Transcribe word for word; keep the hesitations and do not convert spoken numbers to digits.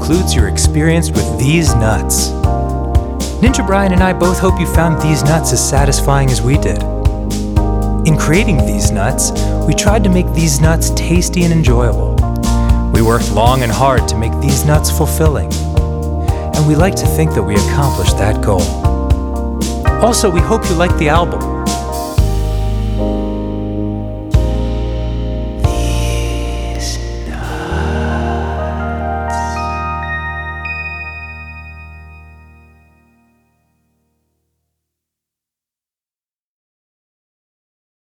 concludes your experience with these nuts. Ninja Brian and I both hope you found these nuts as satisfying as we did. In creating these nuts, we tried to make these nuts tasty and enjoyable. We worked long and hard to make these nuts fulfilling, and we like to think that we accomplished that goal. Also, we hope you like the album.